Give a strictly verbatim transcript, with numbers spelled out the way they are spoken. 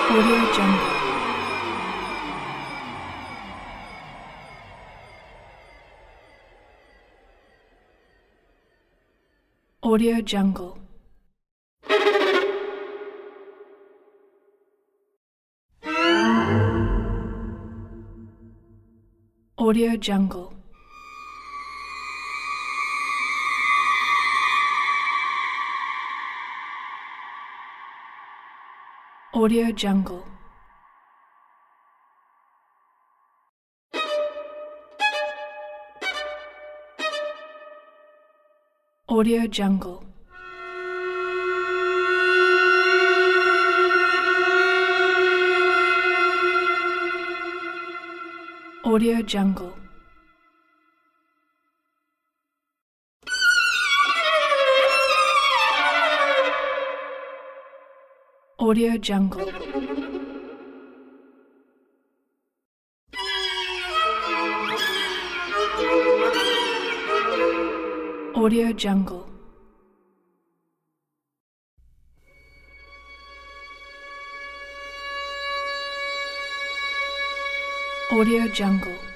Audio Jungle. Audio Jungle. Audio Jungle. Audio Jungle. Audio Jungle. Audio Jungle. Audio Jungle. Audio Jungle. Audio Jungle.